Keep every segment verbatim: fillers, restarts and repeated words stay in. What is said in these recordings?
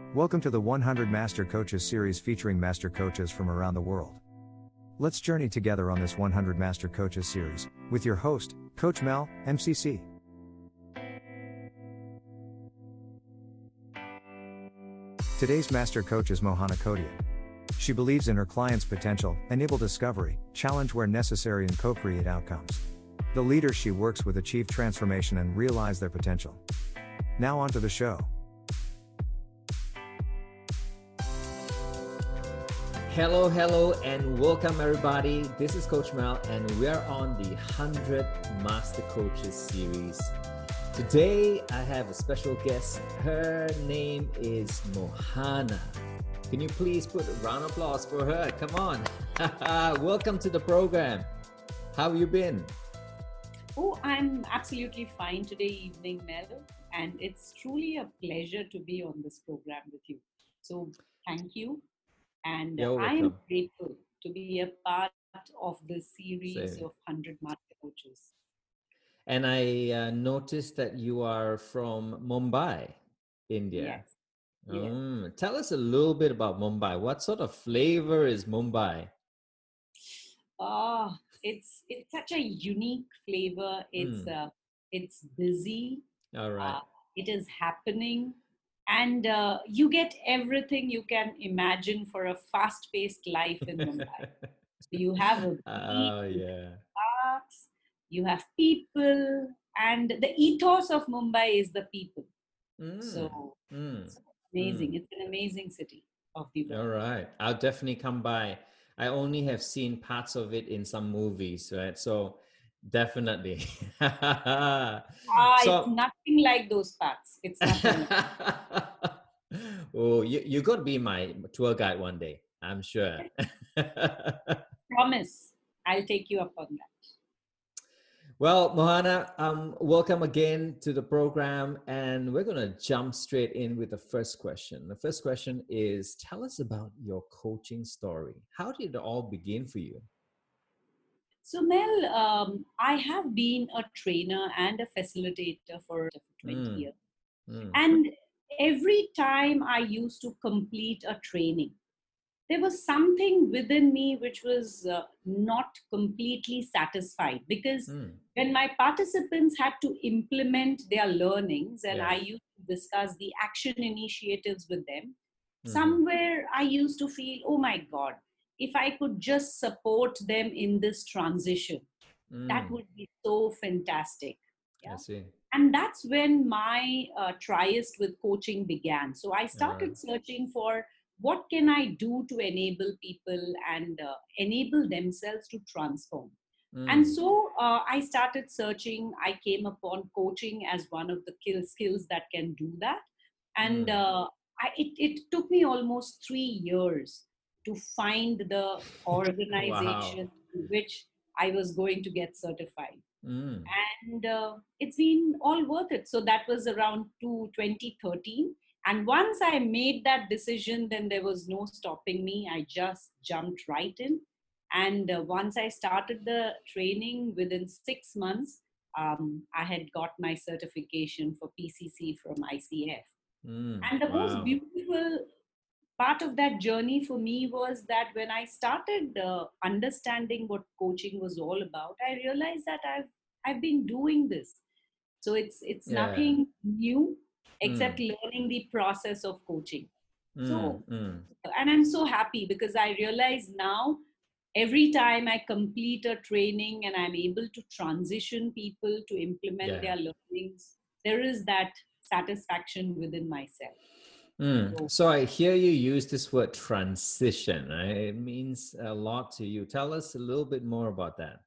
Welcome to the one hundred Master Coaches series featuring master coaches from around the world. Let's journey together on this one hundred Master Coaches series with your host, Coach Mel, M C C. Today's Master Coach is Mohana Kodia. She believes in her clients' potential, enable discovery, challenge where necessary, and co-create outcomes. The leaders she works with achieve transformation and realize their potential. Now on to the show. Hello, hello, and welcome everybody. This is Coach Mel, and we are on the one hundred Master Coaches series. Today, I have a special guest. Her name is Mohana. Can you please put a round of applause for her? Come on. Welcome to the program. How have you been? Oh, I'm absolutely fine today evening, Mel. And it's truly a pleasure to be on this program with you. So thank you. And You're I am welcome. grateful to be a part of this series Same. of one hundred Master Coaches. And I uh, noticed that you are from Mumbai, India. Yes. Yes. Mm, tell us a little bit about Mumbai. What sort of flavor is Mumbai? Oh, it's it's such a unique flavor. It's Mm. uh, it's busy. All right. Uh, it is happening. And uh, you get everything you can imagine for a fast-paced life in Mumbai. So you have a beach, Oh, you yeah. have parks, you have people, and the ethos of Mumbai is the people. Mm. So Mm. it's amazing. Mm. It's an amazing city of the All world. right. I'll definitely come by. I only have seen parts of it in some movies, right? So definitely. Ah, it's So, nothing like those parts. It's nothing like oh, you, you got to be my tour guide one day, I'm sure. promise. I'll take you up on that. Well, Mohana, um, welcome again to the program. And we're going to jump straight in with the first question. The first question is, tell us about your coaching story. How did it all begin for you? So, Mel, um, I have been a trainer and a facilitator for twenty Mm, years. mm, And every time I used to complete a training, there was something within me which was uh, not completely satisfied, because mm. when my participants had to implement their learnings and Yeah. I used to discuss the action initiatives with them, Mm-hmm. somewhere I used to feel, oh my God, if I could just support them in this transition, that Mm, would be so fantastic. I Yeah. see. And that's when my uh, triest with coaching began. So I All right. started searching for what can I do to enable people and uh, enable themselves to transform. And Mm, so uh, I started searching. I came upon coaching as one of the kill skills that can do that. And mm. uh, I, it, it took me almost three years to find the Wow. organization in which I was going to get certified. Mm, And uh, it's been all worth it. So that was around to twenty thirteen. And once I made that decision, then there was no stopping me. I just jumped right in. And uh, once I started the training, within six months, um, I had got my certification for P C C from I C F. mm. And the most Wow. beautiful part of that journey for me was that when I started uh, understanding what coaching was all about, I realized that I've I've been doing this. So it's it's Yeah. nothing new except Mm, learning the process of coaching. mm, So, mm. and I'm so happy because I realize now every time I complete a training and I'm able to transition people to implement Yeah. their learnings, there is that satisfaction within myself. Mm. So, So I hear you use this word transition, right? It means a lot to you. Tell us a little bit more about that.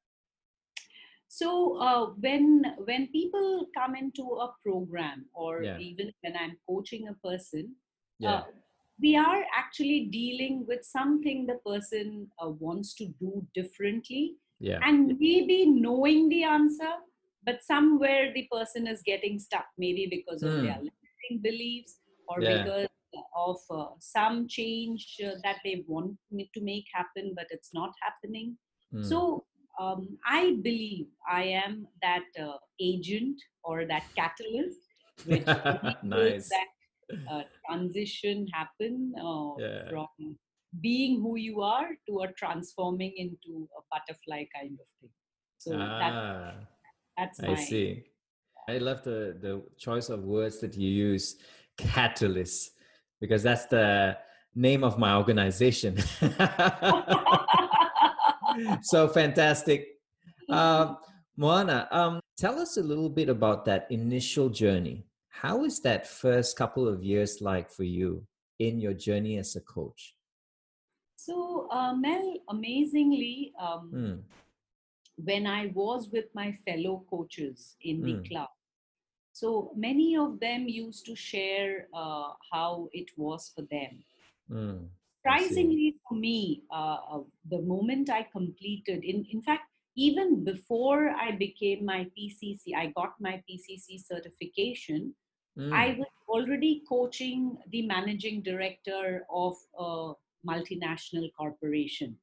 so uh, when when people come into a program, or Yeah. even when I'm coaching a person, Yeah. uh, we are actually dealing with something the person uh, wants to do differently, Yeah. and maybe knowing the answer, but somewhere the person is getting stuck, maybe because of their Mm. limiting beliefs, or Yeah. because of uh, some change uh, that they want me to make happen, but it's not happening. Mm. So um, I believe I am that uh, agent or that catalyst which enables Nice. that uh, transition happen uh, Yeah. from being who you are to a transforming into a butterfly kind of thing. So that Ah, that's I my. see. I love the the choice of words that you use, catalyst, because that's the name of my organization. So fantastic. Um, Moana, um, tell us a little bit about that initial journey. How is that first couple of years like for you in your journey as a coach? So, uh, Mel, amazingly, um, Mm, when I was with my fellow coaches in the mm, club, so many of them used to share uh, how it was for them. mm. I see. Surprisingly for me, uh, uh, the moment I completed, in, in fact, even before I became my P C C, I got my P C C certification, I Mm. was already coaching the managing director of a multinational corporation.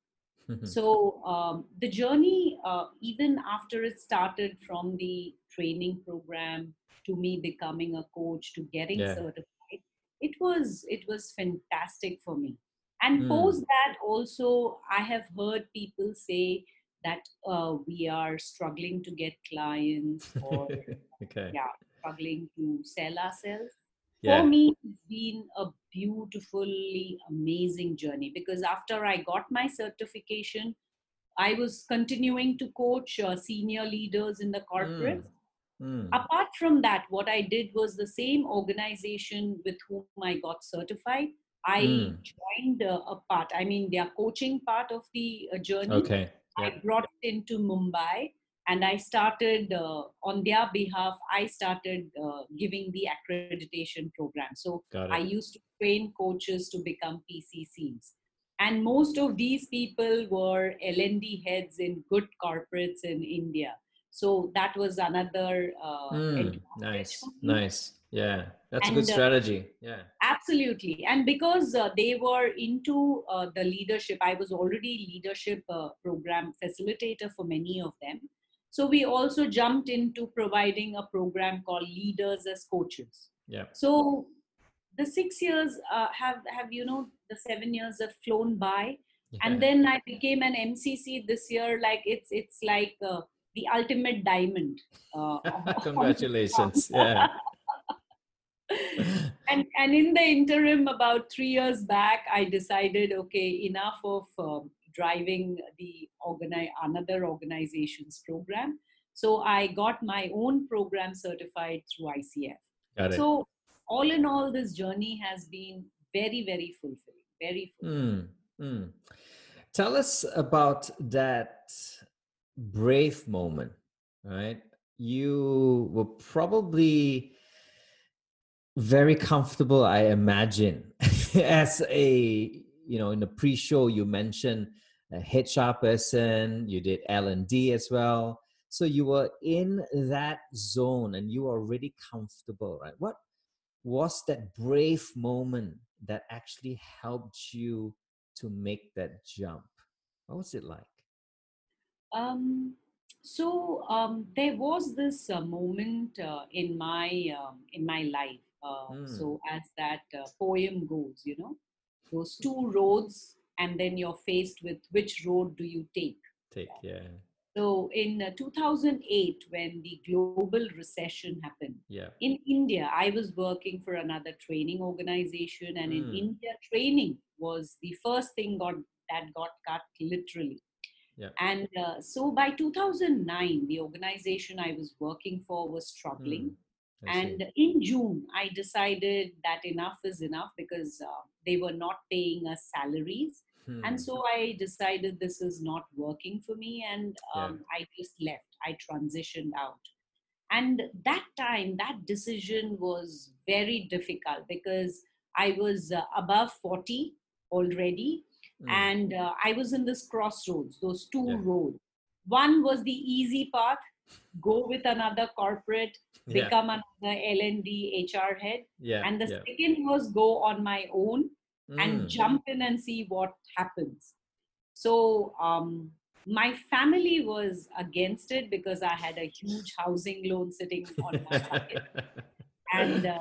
So um, the journey, uh, even after it started from the training program to me becoming a coach to getting Yeah. certified, it was it was fantastic for me. And Mm. post that also, I have heard people say that uh, we are struggling to get clients, or Okay. yeah, struggling to sell ourselves. For Yeah. me, it's been a beautifully amazing journey, because after I got my certification, I was continuing to coach uh, senior leaders in the Mm. corporates. Mm. Apart from that, what I did was the same organization with whom I got certified. I Mm. joined uh, a part, I mean, their coaching part of the uh, journey. Okay. Yeah. I brought it into Mumbai, and I started uh, on their behalf. I started uh, giving the accreditation program. So Got I it. used to train coaches to become P C Cs. And most of these people were L and D heads in good corporates in India. So that was another uh, Mm. advantage for Nice. me. Nice. Yeah. That's a good And uh, strategy. Yeah. absolutely. And because uh, they were into uh, the leadership, I was already leadership uh, program facilitator for many of them. So we also jumped into providing a program called Leaders as Coaches. Yeah. So the six years uh, have, have, you know, the seven years have flown by. And Yeah. then I became an M C C this year. Like it's, it's like uh, the ultimate diamond. Uh, on the Congratulations. job. Yeah. and and in the interim, about three years back, I decided, okay, enough of um, driving the organi- another organization's program. So I got my own program certified through I C F. Got it. So all in all, this journey has been very, very fulfilling, very fulfilling. Mm. Mm. Tell us about that brave moment, right? You were probably very comfortable, I imagine. As a, you know, in the pre-show, you mentioned a H R person, you did L and D as well. So you were in that zone and you were already comfortable, right? What was that brave moment that actually helped you to make that jump? What was it like? Um, so um, there was this uh, moment uh, in my um, in my life. Uh, Mm, so as that uh, poem goes, you know, those two roads, and then you're faced with which road do you take. take, yeah, So in uh, two thousand eight, when the global recession happened, yeah. in India, I was working for another training organization, and in Mm, India, training was the first thing got, that got cut literally. yeah. And uh, so by two thousand nine, the organization I was working for was Mm, struggling. I see. And in June, I decided that enough is enough, because uh, they were not paying us salaries. And Hmm, so I decided this is not working for me. And yeah. um, I just left. I transitioned out. And that time, that decision was very difficult, because I was uh, above forty already, Mm, and uh, I was in this crossroads, those two yeah. roads. One was the easy path: go with another corporate, Yeah. become another L and D H R head. Yeah. And the Yeah. second was go on my own and Mm. jump in and see what happens. So um, my family was against it, because I had a huge housing loan sitting on my bucket. And uh,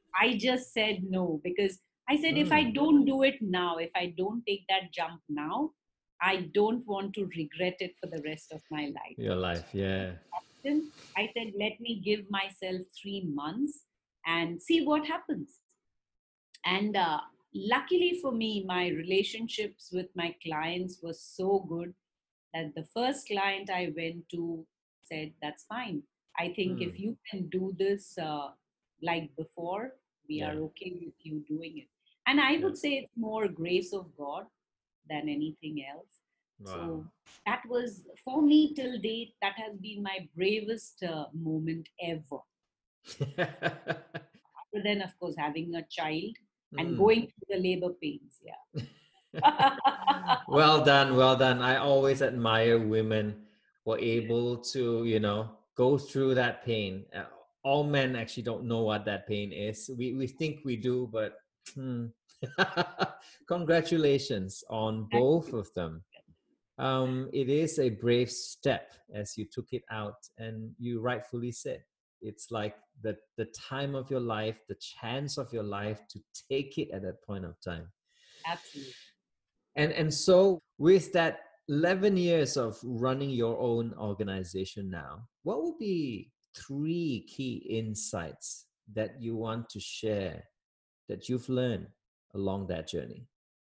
I just said no, because I said, if I Mm. don't do it now, if I don't take that jump now, I don't want to regret it for the rest of my life. Your life, yeah. Then I said, let me give myself three months and see what happens. And uh, luckily for me, my relationships with my clients were so good that the first client I went to said, that's fine. I think Mm. if you can do this uh, like before, we Yeah. are okay with you doing it. And I Yeah. would say it's more grace of God than anything else. Wow. So that was, for me till date, that has been my bravest uh, moment ever. Other than, of course, having a child and Mm. going through the labor pains. Yeah. Well done, well done. I always admire women who are able to, you know, go through that pain. Uh, all men actually don't know what that pain is. We we think we do, but hmm. Congratulations on both of them. Um, it is a brave step as you took it out, and you rightfully said it's like the the time of your life, the chance of your life to take it at that point of time. Absolutely. And and so with that eleven years of running your own organization now, what would be three key insights that you want to share that you've learned along that journey?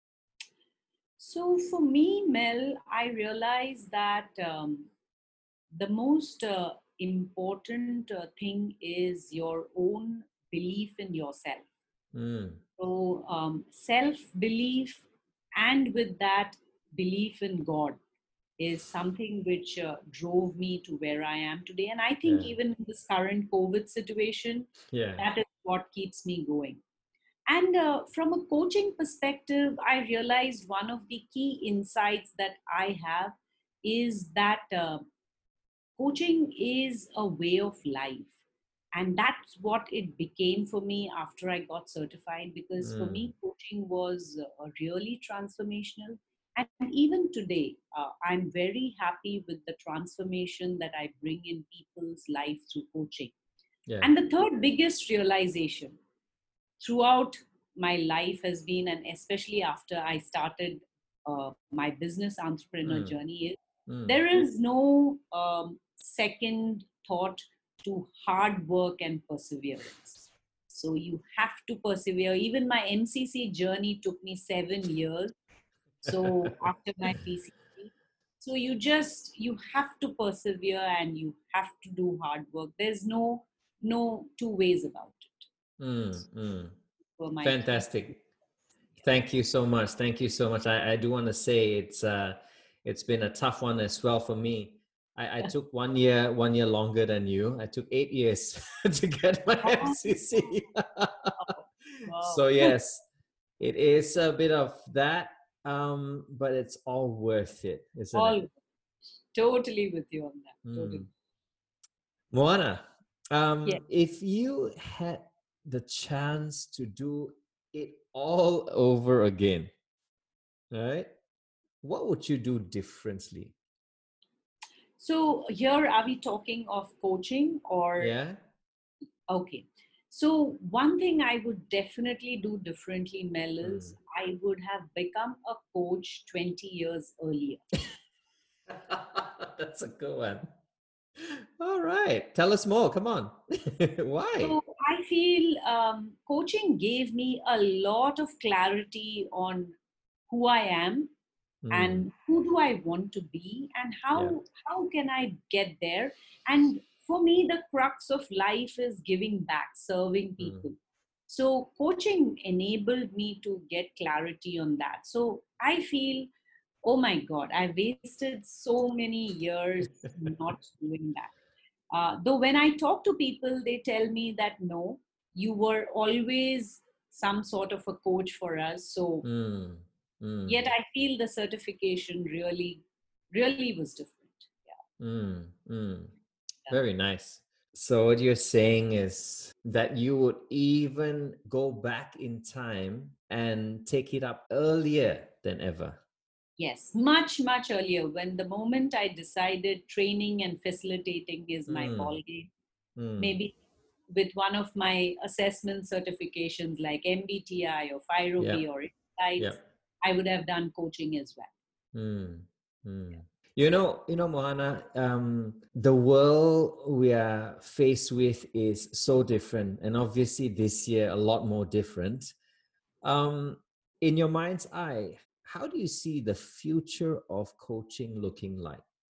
So for me, Mel, I realized that um, the most uh, important uh, thing is your own belief in yourself. Mm, So, um, self belief, and with that, belief in God is something which uh, drove me to where I am today. And I think yeah, even in this current COVID situation, yeah. that is what keeps me going. And uh, from a coaching perspective, I realized one of the key insights that I have is that uh, coaching is a way of life. And that's what it became for me after I got certified, because for Mm, me, coaching was uh, really transformational. And even today, uh, I'm very happy with the transformation that I bring in people's life through coaching. yeah. And the third biggest realization throughout my life has been, and especially after I started uh, my business entrepreneur Mm, journey, is mm. there is no um, second thought to hard work and perseverance. So you have to persevere. Even my M C C journey took me seven years. So after my P C C, so you just you have to persevere and you have to do hard work. There's no no two ways about it. Mm, mm. For my key. Fantastic. Thank you so much. Thank you so much. I, I do want to say it's uh it's been a tough one as well for me. I, I took one year one year longer than you. I took eight years to get my Oh, M C C. So wow. yes, it is a bit of that, um, but it's all worth it, isn't it? All totally with you on that. Totally. Mm. Moana, Yeah. um, if you had the chance to do it all over again, right? What would you do differently? So here are we talking of coaching or Yeah. okay. So one thing I would definitely do differently, Mel, Mm. is I would have become a coach twenty years earlier. That's a good one. All right. Tell us more. Come on. Why? So I feel um, coaching gave me a lot of clarity on who I am Mm. and who do I want to be and Yeah. how how can I get there. And for me, the crux of life is giving back, serving Mm. people. So coaching enabled me to get clarity on that. So I feel, oh my God, I wasted so many years not doing that. Uh, though when I talk to people, they tell me that no, you were always some sort of a coach for us. So Mm. Mm. yet I feel the certification really, really was different. Mm. Mm. Yeah. Very nice. So what you're saying is that you would even go back in time and take it up earlier than ever. Yes, much, much earlier, when the moment I decided training and facilitating is my Mm. ball game, Mm. maybe with one of my assessment certifications like M B T I or Yeah. FIRO-B or Yeah. Insights, I would have done coaching as well. Mm. Mm. You know, you know, Mohana, um, the world we are faced with is so different, and obviously this year a lot more different. Um, in your mind's eye, how do you see the future of coaching looking like?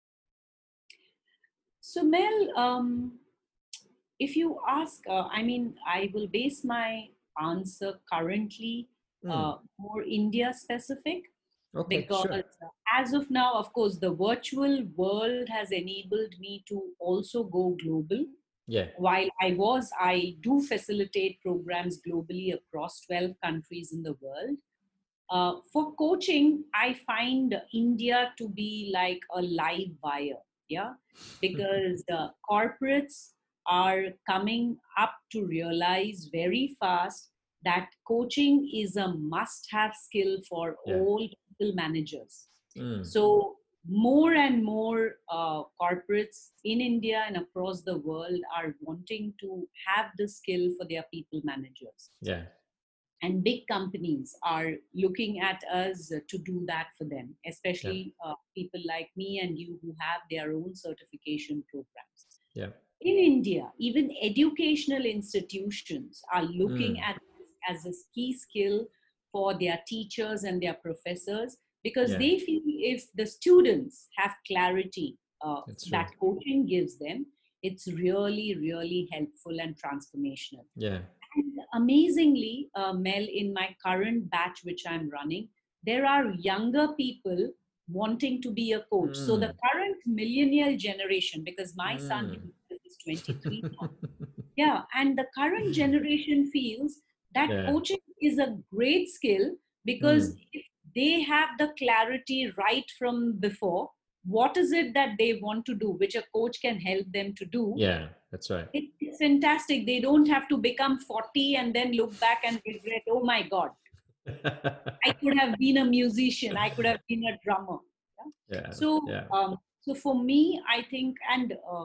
So Mel, um, if you ask, uh, I mean, I will base my answer currently Mm. uh, more India specific, Okay, because sure. uh, as of now, of course, the virtual world has enabled me to also go global. Yeah. While I was, I do facilitate programs globally across twelve countries in the world. Uh, for coaching, I find India to be like a live wire, yeah, because the corporates are coming up to realize very fast that coaching is a must have skill for Yeah. all people managers. Mm. So, more and more uh, corporates in India and across the world are wanting to have the skill for their people managers, Yeah. and big companies are looking at us to do that for them, Yeah. especially uh, people like me and you who have their own certification programs. Yeah. In India, even educational institutions are looking Mm. at this as a key skill for their teachers and their professors, because Yeah. they feel if the students have clarity uh, That's true. that coaching gives them, it's really, really helpful and transformational. Yeah. And amazingly, uh, Mel, in my current batch, which I'm running, there are younger people wanting to be a coach. So the Mm. current millennial generation, because my son Mm. himself is twenty-three now, yeah, and the current generation feels that Yeah. coaching is a great skill, because Mm. if they have the clarity right from before, what is it that they want to do, which a coach can help them to do, Yeah, that's right. it, it's fantastic. They don't have to become forty and then look back and regret, oh my God, I could have been a musician, I could have been a drummer. Yeah? Yeah. So, Yeah. um, so for me, I think, and uh,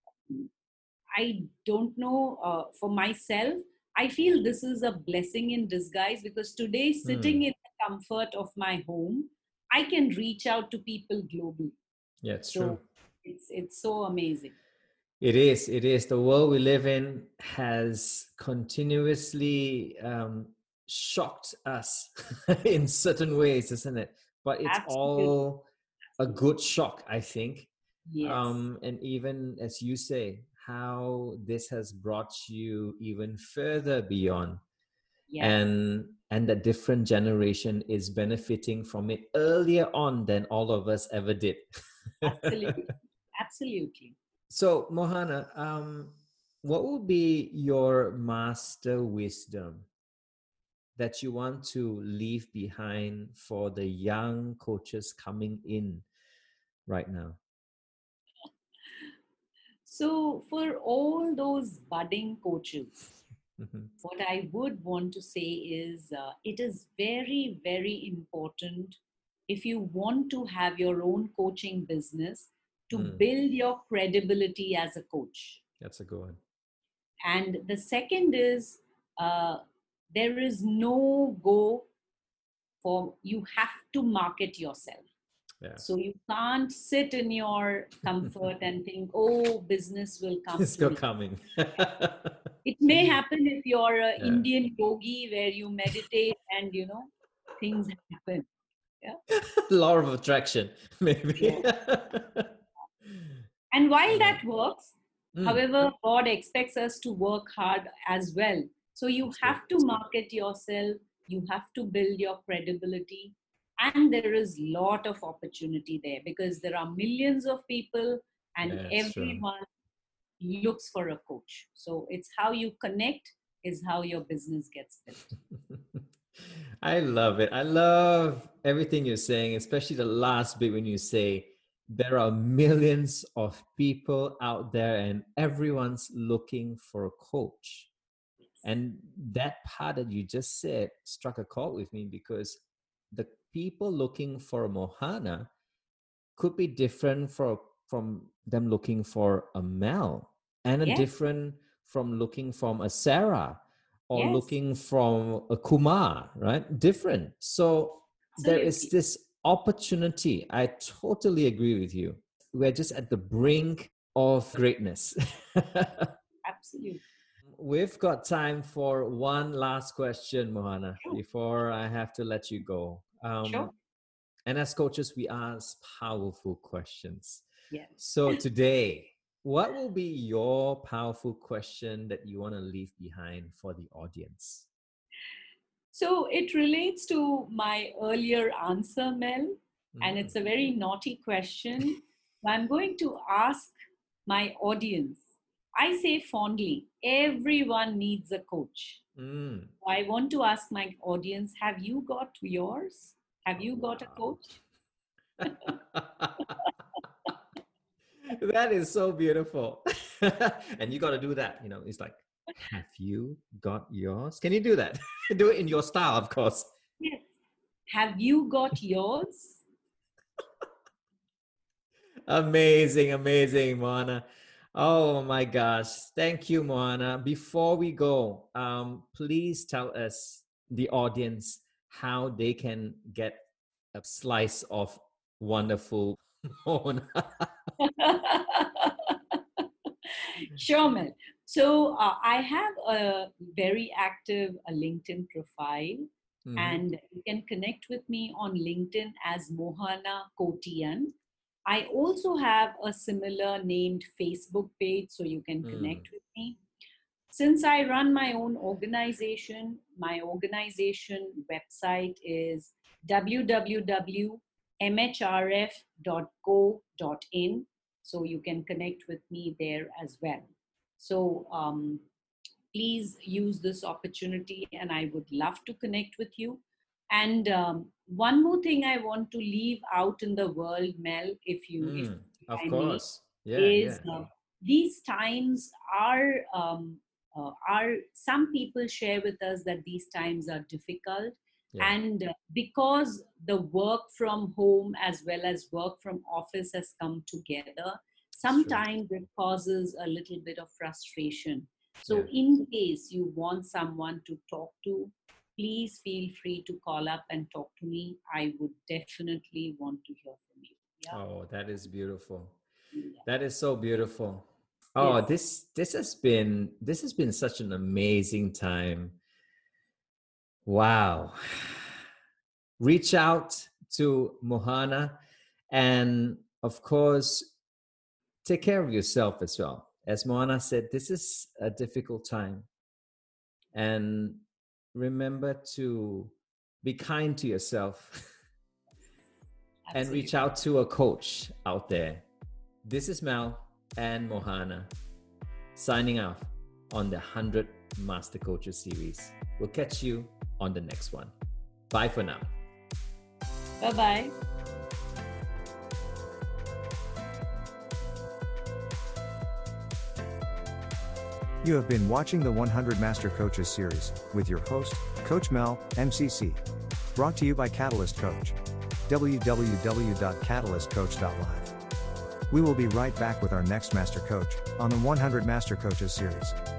I don't know, uh, for myself, I feel this is a blessing in disguise, because today, Mm. sitting in the comfort of my home, I can reach out to people globally. Yeah, it's true. So it's it's so amazing. It is. It is. The world we live in has continuously um, shocked us in certain ways, isn't it? But it's Absolutely. all a good shock, I think. Yes. Um, and even as you say, how this has brought you even further beyond, Yes. and and the different generation is benefiting from it earlier on than all of us ever did. Absolutely. Absolutely. So, Mohana, um, what would be your master wisdom that you want to leave behind for the young coaches coming in right now? So, for all those budding coaches, Mhm. what I would want to say is uh, it is very, very important, if you want to have your own coaching business, to Mm, build your credibility as a coach. that's a good one. And the second is, uh, there is no go for, you have to market yourself. Yeah. So you can't sit in your comfort and think, oh, business will come It's to still me. coming. It may happen if you're an Yeah. Indian yogi where you meditate and, you know, things happen. Yeah. Law of attraction, maybe. Yeah. And while Uh, that works, mm, however, God expects us to work hard as well. So you that's good. have to market yourself, you have to build your credibility, and there is lot of opportunity there, because there are millions of people and Yeah, it's true. everyone looks for a coach. So it's how you connect is how your business gets built. I love it. I love everything you're saying, especially the last bit when you say there are millions of people out there and everyone's looking for a coach. And that part that you just said struck a chord with me, because the people looking for a Mohana could be different for, from them looking for a Mel, and a Yes, different from looking from a Sarah or Yes. looking from a Kumar, right? Different. So there is Absolutely. this opportunity. I totally agree with you. We're just at the brink of greatness. Absolutely. We've got time for one last question, Mohana, Sure. before I have to let you go. Um, Sure. And as coaches, we ask powerful questions. Yes. So today, what will be your powerful question that you want to leave behind for the audience? So it relates to my earlier answer, Mel, and Mm. it's a very naughty question. I'm going to ask my audience. I say fondly, everyone needs a coach. Mm. I want to ask my audience, have you got yours? Have you got a Wow. coach? That is so beautiful. And you got to do that. You know, it's like, have you got yours? Can you do that? Do it in your style, of course. Yes. Have you got yours? Amazing, amazing, Moana. Oh my gosh. Thank you, Moana. Before we go, um, please tell us, the audience, how they can get a slice of wonderful Moana. Sure, Mel. So uh, I have a very active a LinkedIn profile, Mhm. and you can connect with me on LinkedIn as Mohana Kotian. I also have a similar named Facebook page, so you can Mm. connect with me. Since I run my own organization, my organization website is w w w dot m h r f dot co dot in. So you can connect with me there as well. So um, please use this opportunity, and I would love to connect with you. And um, one more thing I want to leave out in the world, Mel, if you, if Mm. Of I may, course. Yeah, is yeah. uh, these times are um, uh, are some people share with us that these times are difficult, Yeah. and uh, because the work from home as well as work from office has come together, sometimes it causes a little bit of frustration. So Yeah. in case you want someone to talk to, please feel free to call up and talk to me. I would definitely want to hear from you. Yeah. Oh, that is beautiful. Yeah. That is so beautiful. Oh, Yes. this this has been this has been such an amazing time. Wow. Reach out to Mohana, and of course, take care of yourself as well. As Mohana said, this is a difficult time. And remember to be kind to yourself and Absolutely. reach out to a coach out there. This is Mel and Mohana signing off on the one hundred Master Coaches series. We'll catch you on the next one. Bye for now. Bye-bye. You have been watching the one hundred Master Coaches series with your host, Coach Mel, M C C. Brought to you by Catalyst Coach. w w w dot catalyst coach dot live. We will be right back with our next Master Coach on the one hundred Master Coaches series.